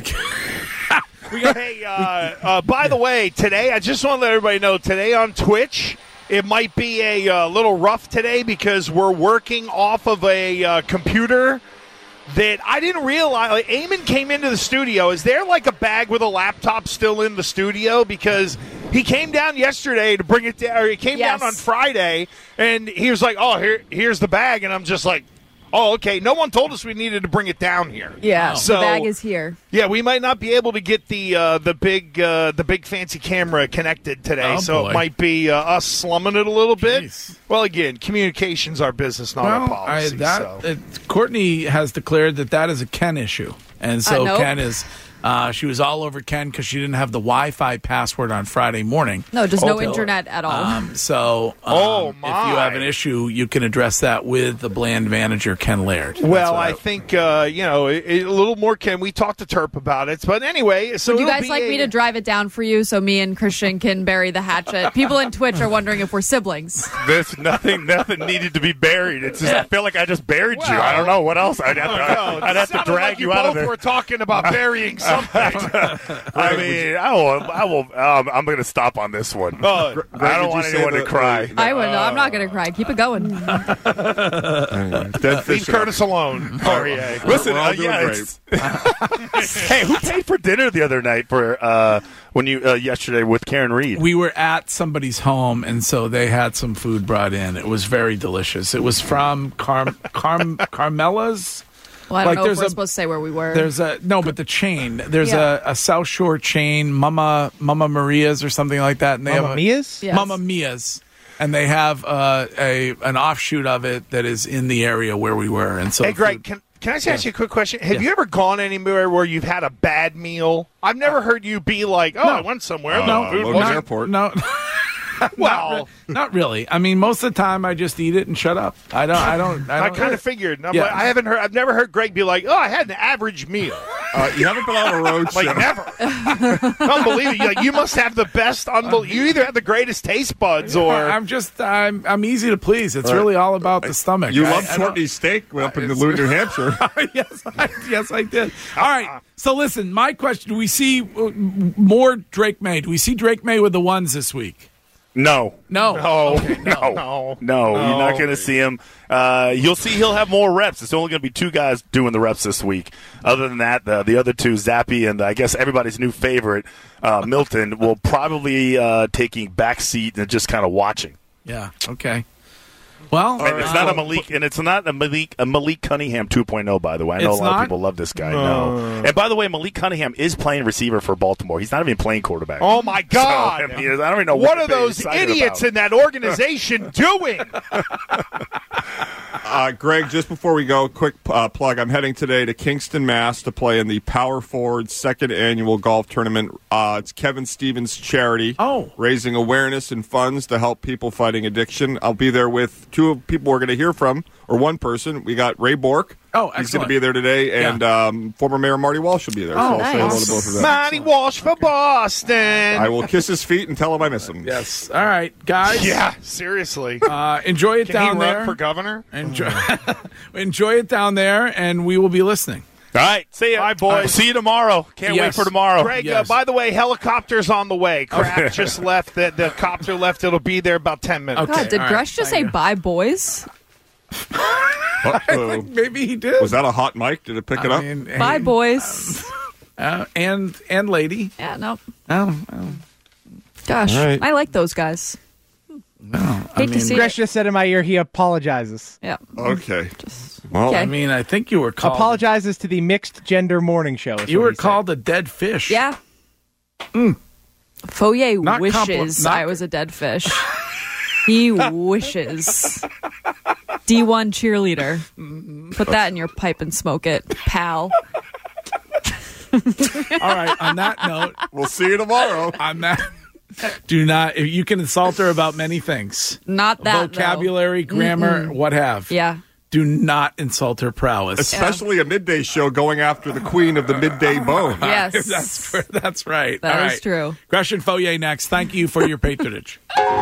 By the way, today, I just want to let everybody know, today on Twitch, it might be a little rough today because we're working off of a computer that I didn't realize. Eamon came into the studio. Is there like a bag with a laptop still in the studio? Because he came down yesterday to bring it down. Or he came down on Friday, and he was like, "Oh, here's the bag," and I'm just like, "Oh, okay." No one told us we needed to bring it down here. Yeah, so the bag is here. Yeah, we might not be able to get the big fancy camera connected today, so it might be us slumming it a little bit. Well, again, communication's our business, not our policy. Courtney has declared that is a Ken issue, and so nope. Ken is. She was all over Ken because she didn't have the Wi-Fi password on Friday morning. No, just no internet at all. If you have an issue, you can address that with the Bland manager, Ken Laird. Well, I think, a little more Ken. We talked to Terp about it. But anyway, so would you guys like me to drive it down for you so me and Christian can bury the hatchet? People in Twitch are wondering if we're siblings. There's nothing needed to be buried. It's just I feel like I just buried you. I don't know what else. I'd have to drag you out of there. We're talking about burying something. I mean, I will. I'm going to stop on this one. I don't want anyone to cry. I would. I'm not going to cry. Keep it going. Leave Curtis alone. Listen, hey, who paid for dinner the other night for when you yesterday with Karen Reed? We were at somebody's home, and so they had some food brought in. It was very delicious. It was from Carmela's. Well, I don't know if we're supposed to say where we were. But the chain. There's a South Shore chain, Mama Maria's or something like that. And they Mama Mia's? Yes. Mama Mia's. And they have an offshoot of it that is in the area where we were. And so, hey, Greg, can I just ask you a quick question? Have you ever gone anywhere where you've had a bad meal? I've never heard you be like, I went somewhere. Airport. No. Well, not really. I mean, most of the time I just eat it and shut up. I don't. I kind of figured. I've never heard Greg be like, I had an average meal. You haven't been on a road show. Like never. Unbelievable. You must have the best. You either have the greatest taste buds or I'm easy to please. It's really all about the stomach. You love shorty steak up in New Hampshire. Yes, I did. All right. So listen, my question: do we see more Drake May? Do we see Drake May with the ones this week? No. Okay, No. You're not going to see him. You'll see he'll have more reps. It's only going to be 2 guys doing the reps this week. Other than that, the other 2, Zappy and I guess everybody's new favorite, Milton, will probably taking back seat and just kind of watching. Yeah. Okay. Well, and it's not a Malik, and it's not a Malik Cunningham 2.0. By the way, I know a lot of people love this guy. No, and by the way, Malik Cunningham is playing receiver for Baltimore. He's not even playing quarterback. Oh my God! So, I don't even know what are those idiots in that organization doing. Greg, just before we go, quick plug. I'm heading today to Kingston, Mass. to play in the Power Forward 2nd Annual Golf Tournament. It's Kevin Stevens charity, raising awareness and funds to help people fighting addiction. I'll be there with 2 people we're going to hear from, or 1 person. We got Ray Bork. Oh, he's going to be there today, and former Mayor Marty Walsh will be there. Oh, so I'll say hello to both of them. Marty Walsh for Boston. I will kiss his feet and tell him I miss him. Yes. All right, guys. Yeah, seriously. Enjoy it Can down he there. run for governor? Enjoy it down there, and we will be listening. All right. See you. Bye, boys. See you tomorrow. Can't wait for tomorrow. Greg, by the way, helicopter's on the way. Kraft just left. The copter left. It'll be there about 10 minutes. God, did Gresh just say bye, boys? I think maybe he did. Was that a hot mic? Did it pick it up? Bye, boys. And lady. Yeah, no. Oh. Gosh, right. I like those guys. Hate to see Gresh just said in my ear he apologizes. Yeah. Okay. Well, I mean, I think you were called. Apologizes to the mixed gender morning show. You were called a dead fish. Yeah. Foyer wishes I was a dead fish. He wishes. D1 cheerleader. Put that in your pipe and smoke it, pal. All right. On that note, we'll see you tomorrow. On that. Do not. You can insult her about many things. Not that vocabulary, grammar, what have. Yeah. Do not insult her prowess, especially a midday show going after the queen of the midday bone. Yes, that's right. That is true. Gresh and Foyer next. Thank you for your patronage.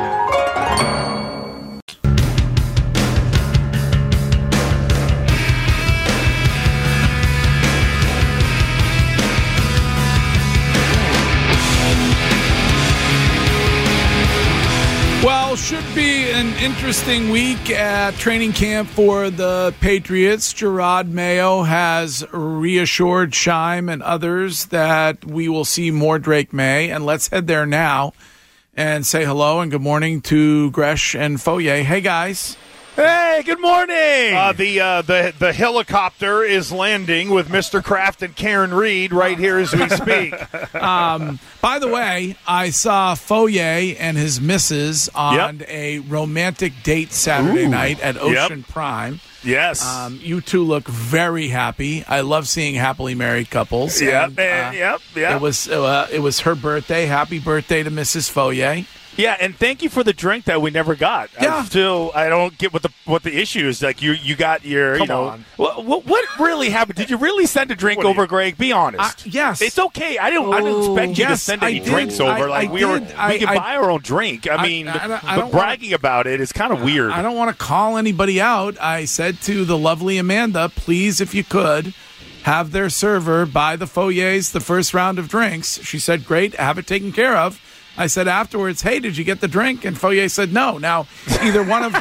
Well, should be an interesting week at training camp for the Patriots. Gerard Mayo has reassured Scheim and others that we will see more Drake May. And let's head there now and say hello and good morning to Gresh and Foyer. Hey, guys. Hey, good morning. The helicopter is landing with Mr. Kraft and Karen Reed right here as we speak. By the way, I saw Foyer and his missus on a romantic date Saturday night at Ocean Prime. Yes. You two look very happy. I love seeing happily married couples. Yep. It was her birthday. Happy birthday to Mrs. Foyer. Yeah, and thank you for the drink that we never got. Yeah. I don't get what the issue is. Like you got your, Come on. What really happened? Did you really send a drink over, Greg? Be honest. Yes, it's okay. I didn't expect you to send any drinks over. We can buy our own drink. But bragging about it is kind of weird. I don't want to call anybody out. I said to the lovely Amanda, please, if you could, have their server buy the Foyers the first round of drinks. She said, great, have it taken care of. I said afterwards, hey, did you get the drink? And Foyer said no. Now, either one of...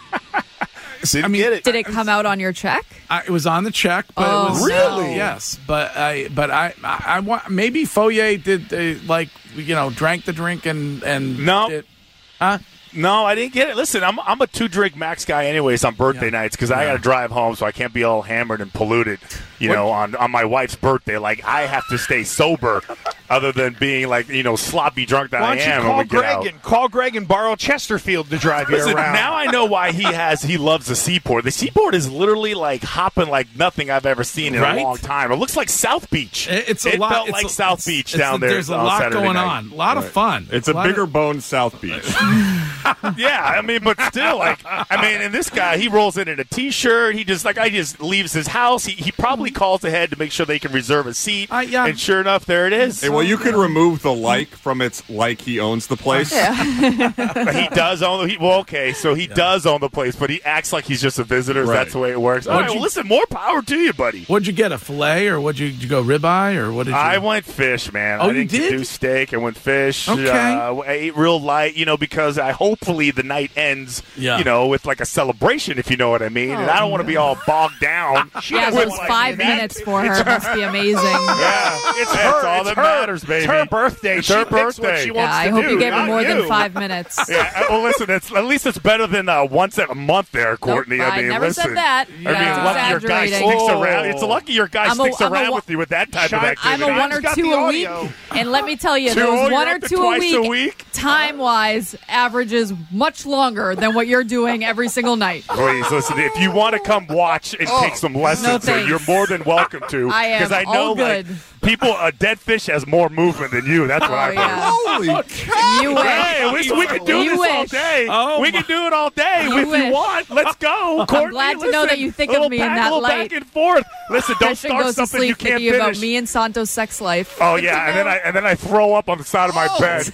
Did it come out on your check? It was on the check, but it was... Really? Yes. But I want... Maybe Foyer did, drank the drink and no. No, I didn't get it. Listen, I'm a 2-drink max guy anyways on birthday nights because I got to drive home, so I can't be all hammered and polluted, on my wife's birthday. Like, I have to stay sober other than being like, sloppy drunk that Why I don't you am. call when we get out. Call Greg and borrow Chesterfield to drive you Listen, around. now I know why he loves the Seaport. The Seaport is literally like hopping like nothing I've ever seen in a long time. It looks like South Beach. It felt like South Beach down there. There's a lot Saturday going night. on. A lot of fun. It's a bigger bone South Beach. Yeah, but still, and this guy, he rolls in a T-shirt. He just leaves his house. He probably calls ahead to make sure they can reserve a seat. And sure enough, there it is. Hey, well, you could remove the from its he owns the place. He does own he does own the place, but he acts like he's just a visitor. Right. That's the way it works. All right, well, listen, more power to you, buddy. What'd you get, a filet, or what'd you go, ribeye, or what did you? I went fish, man. Oh, I didn't you did? do steak. I went fish. Okay. I ate real light, because hopefully the night ends, with like a celebration, if you know what I mean. And I don't want to be all bogged down. Those 5 minutes for her must be amazing. Yeah, it's all that matters, baby. It's her birthday. It's her birthday. What she wants I to hope do, you gave her not more you. than 5 minutes. Yeah, well, listen, at least it's better than once a month there, Courtney. Nope, I mean, never listen. said that. Lucky your guy sticks around. It's lucky your guy sticks around with you with that type of activity. I'm a 1 or 2 a week, and let me tell you, those 1 or 2 a week, time-wise, averages much longer than what you're doing every single night. Please, listen, if you want to come watch and take some lessons, thanks. you're more than welcome to. I am Because I know, all good. people, a dead fish has more movement than you. That's what I've heard. Holy cow! You wish. Hey, we can do You this all wish. day. Oh, we can do it all day You if wish. you want. Let's go. Courtney, I'm glad to know that you think of little me in back, that little light. back and forth. Listen, don't Christian start goes to something you sleep can't thinking finish. about me and Santo's sex life. Oh yeah, and then I throw up on the side of my bed.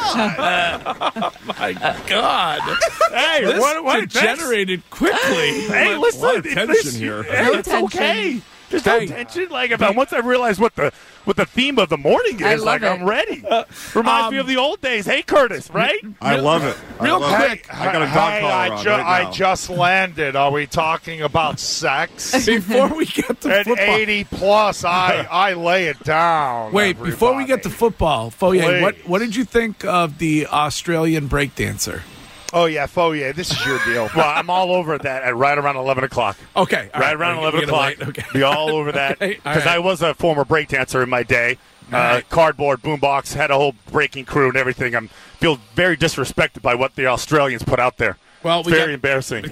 Oh my God! Hey, This what degenerated quickly. Hey, listen, a lot of tension here. Hey, No it's tension. okay. There's no tension. Once I realize what the theme of the morning I is, love it. I'm ready. Reminds me of the old days. Hey, Curtis, right? I love it. Real quick, I got a dog collar on right now. I just landed. Are we talking about sex? before we get to At football. 80 plus, I lay it down. Wait, before we get to football, Foye, Please. what did you think of the Australian breakdancer? Oh, yeah, Foye, this is your deal. Well, I'm all over that at right around 11 o'clock. Okay. all Right around we're 11 gonna o'clock. wait, okay. Be all over that. Okay, all Because right. I was a former breakdancer in my day. right. Cardboard, boombox, had a whole breaking crew and everything. I feel very disrespected by what the Australians put out there. Well, It's very embarrassing.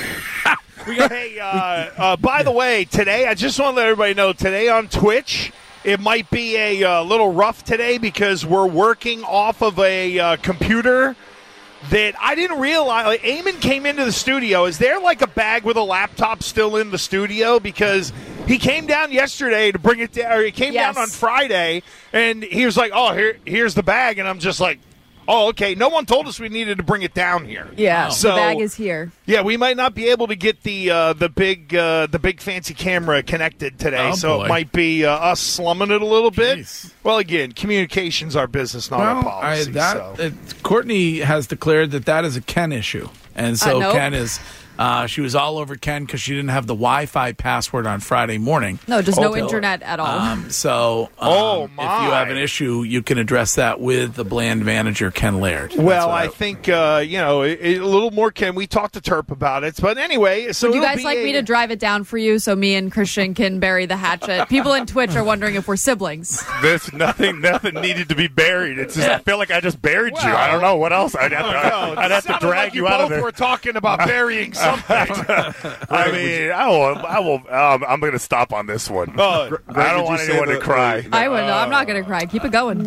Hey, by the way, today, I just want to let everybody know, today on Twitch, it might be a little rough today because we're working off of a computer that I didn't realize. Like, Eamon came into the studio. Is there like a bag with a laptop still in the studio? Because he came down yesterday to bring it down, or he came down on Friday, and he was like, "Oh, here's the bag," and I'm just like, "Oh, okay." No one told us we needed to bring it down here. Yeah, so the bag is here. yeah, we might not be able to get the big fancy camera connected today, Oh, so boy. it might be us slumming it a little bit. Well, again, communication's our business, not our policy. Courtney has declared that is a Ken issue, and so nope. Ken is. She was all over Ken because she didn't have the Wi-Fi password on Friday morning. No, just no internet at all. So, if you have an issue, you can address that with the Bland manager, Ken Laird. Well, I think a little more. Ken, we talked to Terp about it, but anyway. So Would you it'll guys be like me to drive it down for you so me and Christian can bury the hatchet? People in Twitch are wondering if we're siblings. There's nothing needed to be buried. It's just I feel like I just buried you. I don't know what else. I'd have to drag you out of there. We're talking about burying something. I mean, I will. I'm going to stop on this one. I don't want anyone to cry. I would. I'm not going to cry. Keep it going.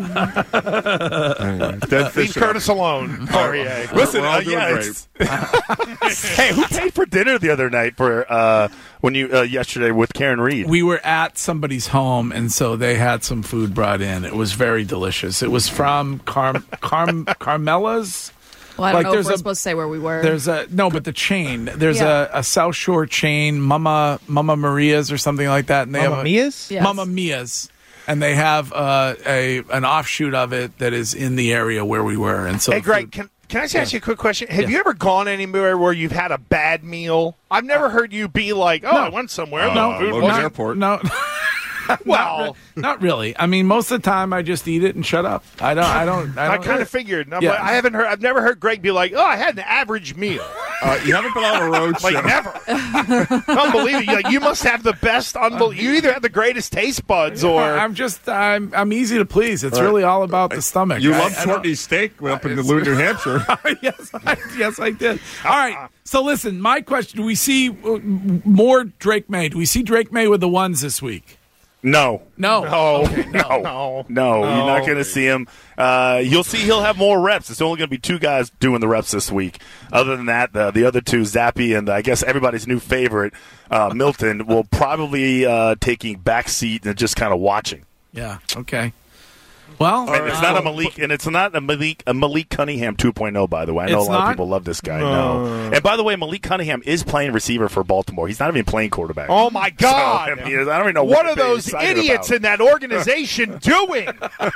Leave Curtis alone. Listen, We're all doing hey, who paid for dinner the other night for when you yesterday with Karen Reed? We were at somebody's home, and so they had some food brought in. It was very delicious. It was from Carmela's. Well, I don't know if there's we're supposed to say where we were. There's but the chain. There's a South Shore chain, Mama Maria's or something like that, and they Mama have Mia's? Yes. Mama Mia's, and they have an offshoot of it that is in the area where we were. And so, Hey, Greg, can I just ask you a quick question? Have you ever gone anywhere where you've had a bad meal? I've never heard you be like, "Oh, I went somewhere." Logan Airport. No. Well, not really. I mean, most of the time I just eat it and shut up. I don't. I kind of figured. No, Yeah. but I've never heard Greg be like, "Oh, I had an average meal." You haven't been on a road show. Like never. Unbelievable. You must have the best. You either have the greatest taste buds or I'm easy to please. It's really all about the stomach. You love Shorty's steak up in New Hampshire. Yes, I did. All right. So listen, my question: do we see more Drake May? Do we see Drake May with the ones this week? No. Okay, No. You're not going to see him. You'll see he'll have more reps. It's only going to be 2 guys doing the reps this week. Other than that, the other 2, Zappy and I guess everybody's new favorite, Milton, will probably taking back seat and just kind of watching. Yeah. Okay. Well, and it's not a Malik, and it's not a Malik Cunningham 2.0. By the way, I know a lot of people love this guy. No, and by the way, Malik Cunningham is playing receiver for Baltimore. He's not even playing quarterback. Oh my God! So, I don't even know what are those idiots in that organization doing.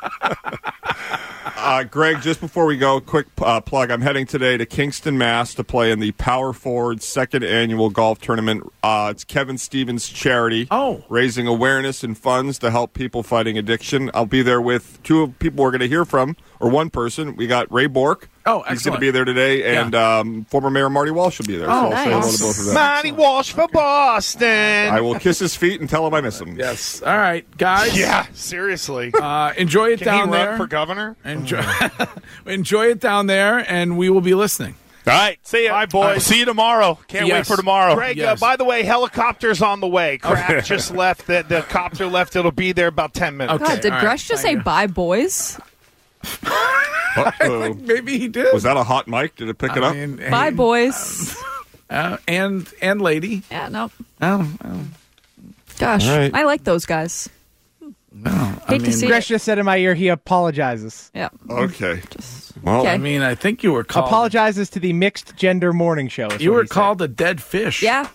Greg, just before we go, quick plug. I'm heading today to Kingston, Mass. to play in the Power Forward 2nd Annual Golf Tournament. It's Kevin Stevens charity, raising awareness and funds to help people fighting addiction. I'll be there with 2 people we're going to hear from, or 1 person. We got Ray Bork. Oh, he's going to be there today, and former Mayor Marty Walsh will be there. Oh, so I'll say hello to both of them. Marty Walsh for Boston. I will kiss his feet and tell him I miss him. Yes. All right, guys. Yeah, seriously. Enjoy it Can down he there. run for governor? Enjoy it down there, and we will be listening. All right. See you. Bye, boys. See you tomorrow. Can't wait for tomorrow. Greg, by the way, helicopter's on the way. Kraft just left. The copter left. It'll be there about 10 minutes. God, did Gresh just say bye, boys? Maybe he did. Was that a hot mic? Did it pick it up? Bye, boys. And lady. Yeah, no. Oh. Gosh, right. I like those guys. Hate to see Gresh just said in my ear he apologizes. Yeah. Okay. Well, I mean, I think you were called. Apologizes to the mixed gender morning show. You were called a dead fish. Yeah.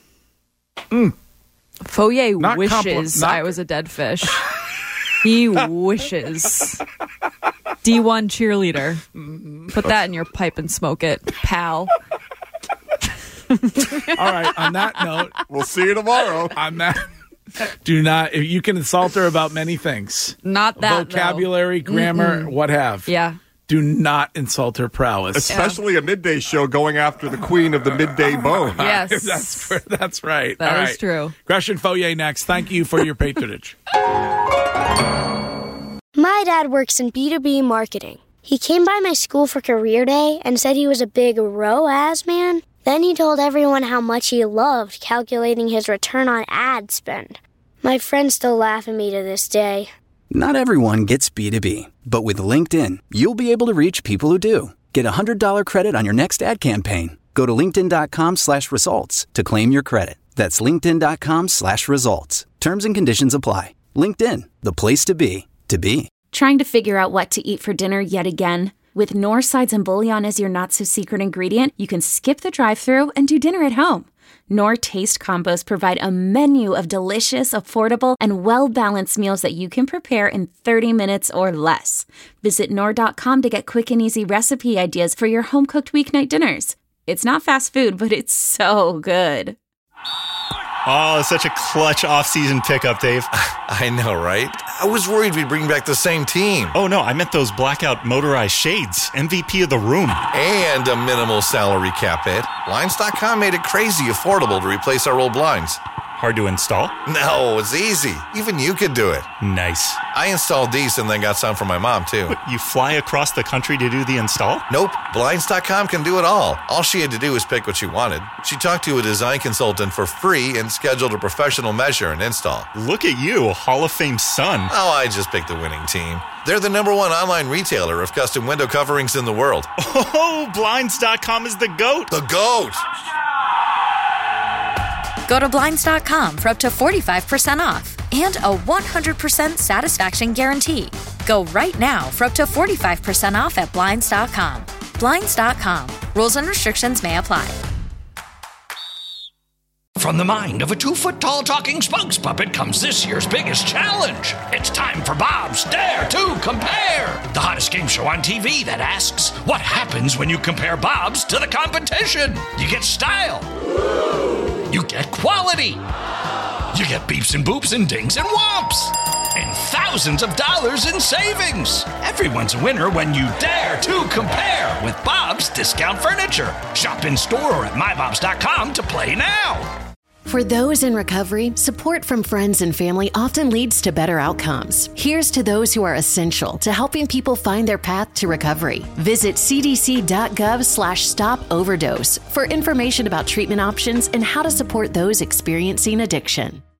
Foyer Not wishes I was a dead fish. He wishes. D1 cheerleader. Put that in your pipe and smoke it, pal. All right. On that note, we'll see you tomorrow. On that. Do not. You can insult her about many things. Not that vocabulary, grammar, what have. Yeah. Do not insult her prowess, especially a midday show going after the queen of the midday bone. Yes, that's right. That All is right. true. Gresh and Foyer next. Thank you for your patronage. My dad works in B2B marketing. He came by my school for career day and said he was a big ROAS man. Then he told everyone how much he loved calculating his return on ad spend. My friends still laugh at me to this day. Not everyone gets B2B, but with LinkedIn, you'll be able to reach people who do. Get a $100 credit on your next ad campaign. Go to linkedin.com/results to claim your credit. That's linkedin.com/results. Terms and conditions apply. LinkedIn, the place to be, to be. Trying to figure out what to eat for dinner yet again? With Knorr sides and bouillon as your not-so-secret ingredient, you can skip the drive-thru and do dinner at home. Knorr Taste Combos provide a menu of delicious, affordable, and well-balanced meals that you can prepare in 30 minutes or less. Visit Knorr.com to get quick and easy recipe ideas for your home-cooked weeknight dinners. It's not fast food, but it's so good. Oh, such a clutch off-season pickup, Dave. I know, right? I was worried we'd bring back the same team. Oh, no, I meant those blackout motorized shades. MVP of the room. And a minimal salary cap hit. Blinds.com made it crazy affordable to replace our old blinds. Hard to install? No, it's easy. Even you could do it. Nice. I installed these and then got some for my mom, too. But you fly across the country to do the install? Nope. Blinds.com can do it all. All she had to do was pick what she wanted. She talked to a design consultant for free and scheduled a professional measure and install. Look at you, Hall of Fame son. Oh, I just picked the winning team. They're the #1 online retailer of custom window coverings in the world. Oh, Blinds.com is the GOAT. The GOAT! Go to Blinds.com for up to 45% off and a 100% satisfaction guarantee. Go right now for up to 45% off at Blinds.com. Blinds.com. Rules and restrictions may apply. From the mind of a 2-foot-tall talking spokes puppet comes this year's biggest challenge. It's time for Bob's Dare to Compare, the hottest game show on TV that asks, what happens when you compare Bob's to the competition? You get style. You get quality. You get beeps and boops and dings and whomps. And thousands of dollars in savings. Everyone's a winner when you dare to compare with Bob's Discount Furniture. Shop in store or at mybobs.com to play now. For those in recovery, support from friends and family often leads to better outcomes. Here's to those who are essential to helping people find their path to recovery. Visit cdc.gov/stop overdose for information about treatment options and how to support those experiencing addiction.